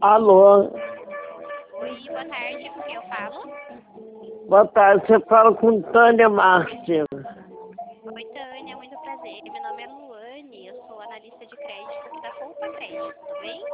Alô, Oi, boa tarde, com quem eu falo? boa tarde. Você fala com Tânia Martins. Oi, Tânia, muito prazer. Meu nome é Luane, eu sou analista de crédito aqui da Poupa Crédito, tudo bem?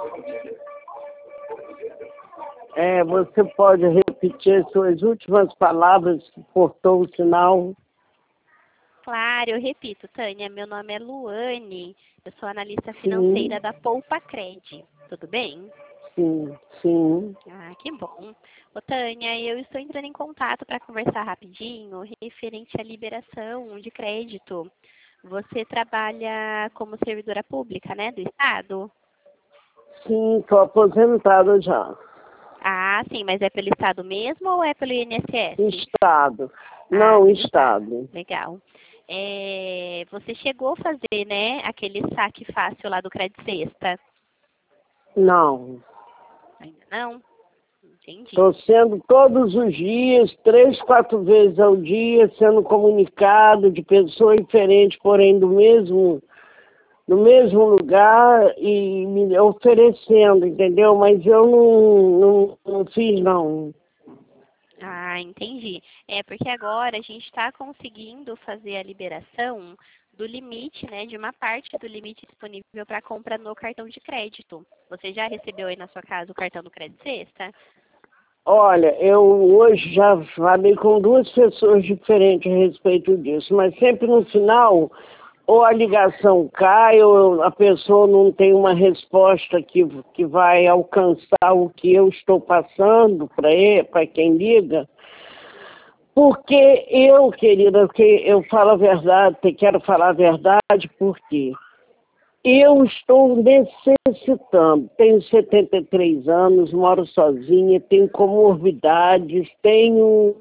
Você pode repetir suas últimas palavras que cortou o sinal? Claro, eu repito, Tânia, meu nome é Luane, eu sou analista Sim, financeira da Poupa Crédito, tudo bem? sim. Ah, que bom. Ô, Tânia, eu estou entrando em contato para conversar rapidinho referente à liberação de crédito. Você trabalha como servidora pública, né, do Estado? Sim, estou aposentada já. Ah, sim, mas é pelo Estado mesmo ou é pelo INSS? Estado. Ah, Não, pelo Estado. Legal. Você chegou a fazer, né, aquele saque fácil lá do Crédito Sexta? Não. Ainda não? Entendi. Estou sendo todos os dias, 3, 4 vezes ao dia, sendo comunicado de pessoas diferentes, porém no mesmo lugar e me oferecendo, entendeu? Mas eu não fiz, não. Ah, entendi. É porque agora a gente está conseguindo fazer a liberação do limite, né, de uma parte do limite disponível para compra no cartão de crédito. Você já recebeu aí na sua casa o cartão do Crédito Sexta? Olha, eu hoje já falei com 2 pessoas diferentes a respeito disso, mas sempre no final, ou a ligação cai, ou a pessoa não tem uma resposta que vai alcançar o que eu estou passando para quem liga. Porque eu, querida, que eu falo a verdade, quero falar a verdade, porque eu estou necessitando, tenho 73 anos, moro sozinha, tenho comorbidades, tenho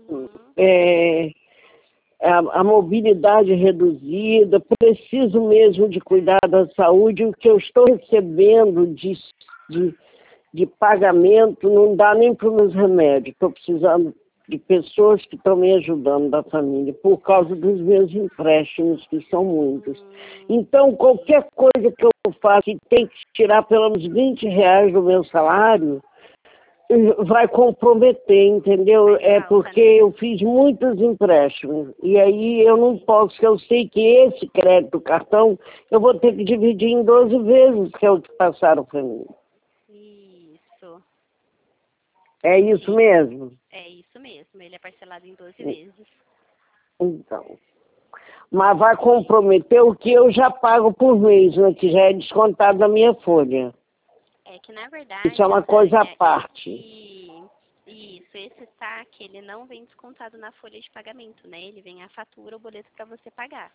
a mobilidade reduzida, preciso mesmo de cuidar da saúde, o que eu estou recebendo de pagamento não dá nem para os meus remédios, estou precisando de pessoas que estão me ajudando da família, por causa dos meus empréstimos, que são muitos. Então, qualquer coisa que eu faça e tem que tirar pelo menos R$ 20 do meu salário, vai comprometer, entendeu? É porque eu fiz muitos empréstimos. E aí eu não posso, eu sei que esse crédito do cartão, eu vou ter que dividir em 12 vezes, que é o que passaram para mim. Isso. É isso mesmo? É isso mesmo, ele é parcelado em 12 vezes. Então. Mas vai comprometer o que eu já pago por mês, né, que já é descontado da minha folha. É que, na verdade, Isso é uma coisa à parte. Esse saque, ele não vem descontado na folha de pagamento, né? Ele vem a fatura, o boleto para você pagar.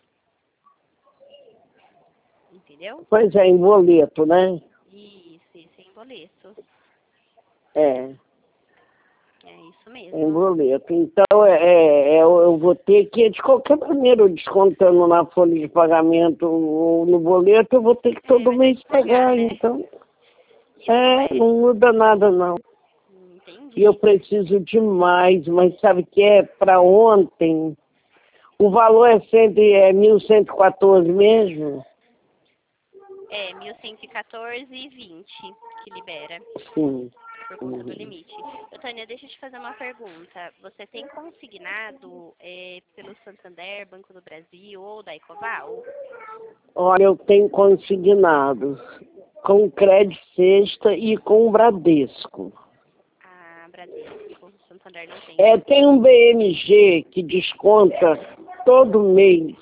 Entendeu? Pois é, em boleto, né? Isso em boleto. É. É isso Em mesmo. boleto. Então, eu vou ter que, de qualquer maneira, descontando na folha de pagamento ou no boleto, eu vou ter que todo mês pagar, né? então. Não muda nada, não. Entendi. E eu preciso demais, mas sabe o que é? Para ontem, o valor é 1.114 mesmo? É, 1.114,20 que libera. Sim. Por conta do limite. Tânia, deixa eu te fazer uma pergunta. Você tem consignado pelo Santander, Banco do Brasil ou da Ecoval? Olha, eu tenho consignado com o Crédito Sexta e com o Bradesco. Ah, Bradesco. Santander não tem. Tem um BMG que desconta todo mês.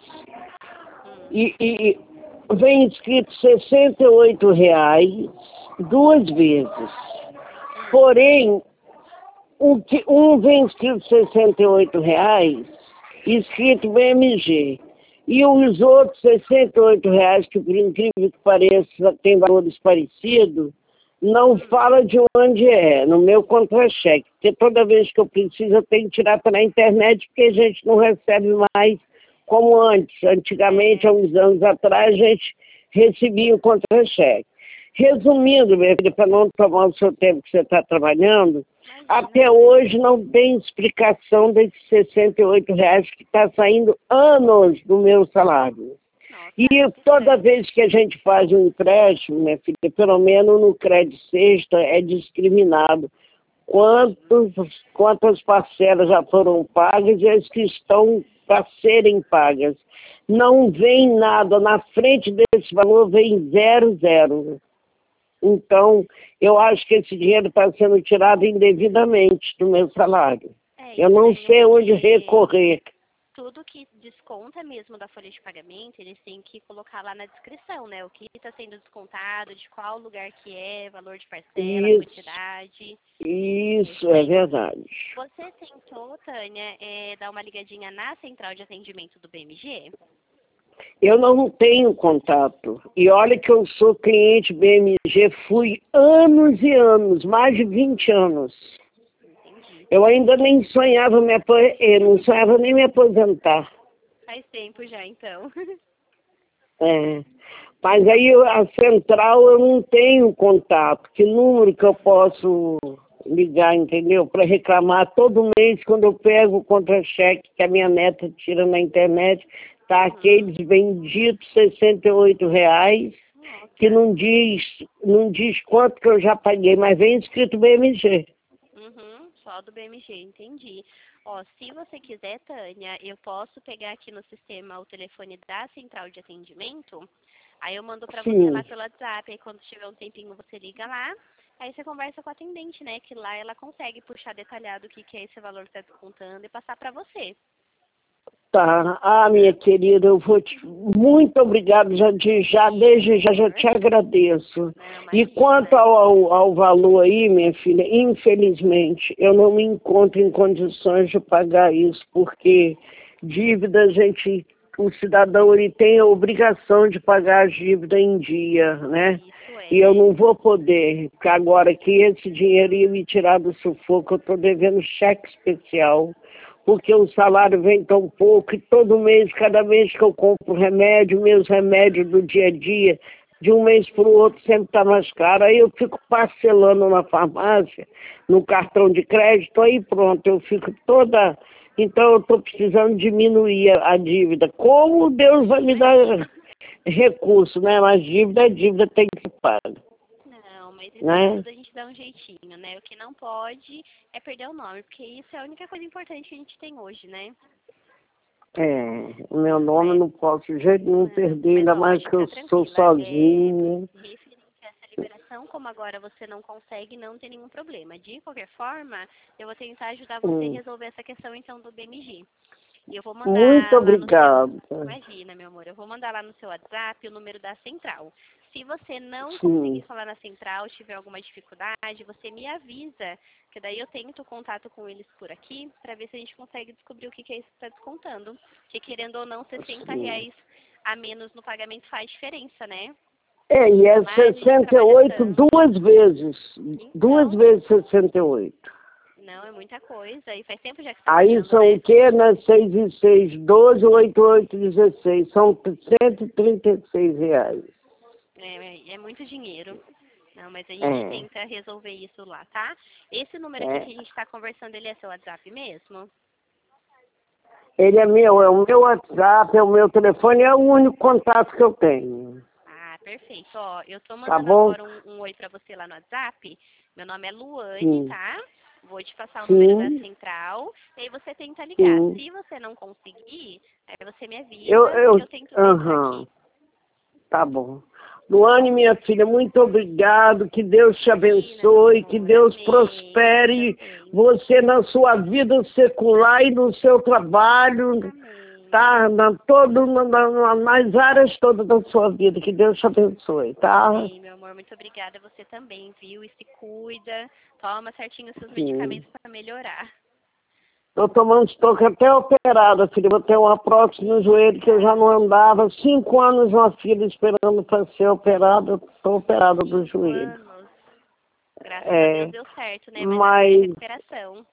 E vem escrito R$ 68 2 vezes. Porém, um vem escrito R$ 68, escrito BMG. E os outros R$ 68, que por incrível que pareça, tem valores parecidos, não fala de onde é, no meu contra-cheque. Porque toda vez que eu preciso, eu tenho que tirar pela internet, porque a gente não recebe mais como antes. Antigamente, há uns anos atrás, a gente recebia o contra-cheque. Resumindo, minha filha, para não tomar o seu tempo que você está trabalhando, até hoje não tem explicação desses R$ 68 que está saindo anos do meu salário. E toda vez que a gente faz um empréstimo, minha filha, pelo menos no crédito sexta, é discriminado quantas parcelas já foram pagas e as que estão para serem pagas. Não vem nada, na frente desse valor vem zero, zero. Então, eu acho que esse dinheiro está sendo tirado indevidamente do meu salário. Eu não sei onde recorrer. Tudo que desconta mesmo da folha de pagamento, eles têm que colocar lá na descrição, né? O que está sendo descontado, de qual lugar que é, valor de parcela, quantidade. Isso, é verdade. Você tentou, Tânia, dar uma ligadinha na central de atendimento do BMG? Eu não tenho contato. E olha que eu sou cliente BMG, fui anos e anos, mais de 20 anos. Eu ainda nem sonhava não sonhava nem me aposentar. Faz tempo já, então. Mas aí a central eu não tenho contato. Que número que eu posso ligar, entendeu? Para reclamar todo mês quando eu pego o contra-cheque que a minha neta tira na internet, tá aqueles benditos R$ 68, que não diz quanto que eu já paguei, mas vem escrito BMG. Só do BMG, entendi. Ó, se você quiser, Tânia, eu posso pegar aqui no sistema o telefone da central de atendimento, aí eu mando para você lá pelo WhatsApp, aí quando tiver um tempinho você liga lá, aí você conversa com a atendente, né, que lá ela consegue puxar detalhado o que é esse valor que está descontando e passar para você. Tá. Minha querida, eu vou muito obrigado, desde já te agradeço. E quanto ao valor aí, minha filha, infelizmente, eu não me encontro em condições de pagar isso, porque dívida, o cidadão ele tem a obrigação de pagar a dívida em dia, né? E eu não vou poder, porque agora que esse dinheiro ia me tirar do sufoco, eu estou devendo cheque especial, porque o salário vem tão pouco e todo mês, cada mês que eu compro remédio, meus remédios do dia a dia, de um mês para o outro sempre está mais caro. Aí eu fico parcelando na farmácia, no cartão de crédito, aí pronto, eu fico toda... Então eu estou precisando diminuir a dívida. Como Deus vai me dar recurso, né? Mas dívida é dívida, tem que ser paga. Não, mas isso tudo a gente dá um jeitinho, né? O que não pode é perder o nome, porque isso é a única coisa importante que a gente tem hoje, né? O meu nome não posso de jeito nenhum perder, ainda mais que eu sou sozinha. Referente a essa liberação, como agora você não consegue, não tem nenhum problema. De qualquer forma, eu vou tentar ajudar você a resolver essa questão, então, do BMG. E eu vou mandar muito obrigada. Imagina, meu amor, eu vou mandar lá no seu WhatsApp o número da central. Se você não conseguir falar na central, tiver alguma dificuldade, você me avisa, que daí eu tento contato com eles por aqui, para ver se a gente consegue descobrir o que é isso que está descontando. Que querendo ou não, R$60 a menos no pagamento faz diferença, né? E é 68 duas vezes. Então, 2 vezes 68. Não, é muita coisa. E faz tempo já que você tá aí são o quê? 6 e 6, 12, 8, 8, 16. São R$136. É muito dinheiro. Não, mas a gente tenta resolver isso lá, tá? Esse número aqui que a gente está conversando, ele é seu WhatsApp mesmo? Ele é o meu WhatsApp, é o meu telefone, é o único contato que eu tenho. Perfeito. Ó, eu tô mandando agora um oi pra você lá no WhatsApp. Meu nome é Luane, tá? Vou te passar o número da central, e aí você tenta ligar. Se você não conseguir, aí você me avisa que eu tento aqui. Tá bom. Luane, minha filha, muito obrigado, que Deus te abençoe, que Deus prospere você na sua vida secular e no seu trabalho, tá? Nas áreas todas da sua vida, que Deus te abençoe, tá? Amém, meu amor, muito obrigada, você também, viu? E se cuida, toma certinho os seus medicamentos para melhorar. Estou até operada, filha. Vou ter uma prótese no joelho que eu já não andava. 5 anos uma filha esperando para ser operada. Estou operada do joelho. Graças a Deus deu certo, né? Mas recuperação.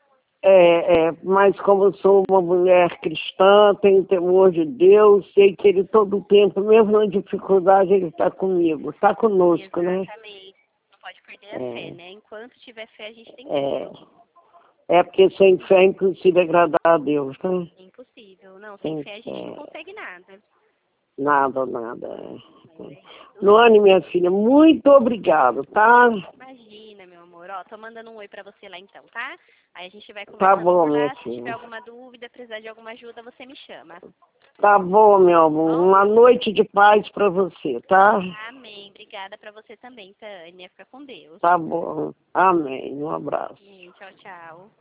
Mas como eu sou uma mulher cristã, tenho temor de Deus, sei que Ele todo o tempo, mesmo na dificuldade, Ele está comigo, está conosco, né? Exatamente. Não pode perder a fé, né? Enquanto tiver fé, a gente tem tudo. Porque sem fé é impossível agradar a Deus, né? Impossível. Não, sem fé a gente não consegue nada. Nada, nada. Luane, minha filha, muito obrigado, tá? Imagina, meu amor. Ó, tô mandando um oi pra você lá então, tá? Aí a gente vai Tá conversando bom, por minha lá. Se tiver filha. alguma dúvida, precisar de alguma ajuda, você me chama. Tá bom, meu amor. Bom? Uma noite de paz pra você, tá? Amém. Obrigada pra você também, Tânia. Fica com Deus. Tá bom. Amém. Um abraço. Tchau, tchau.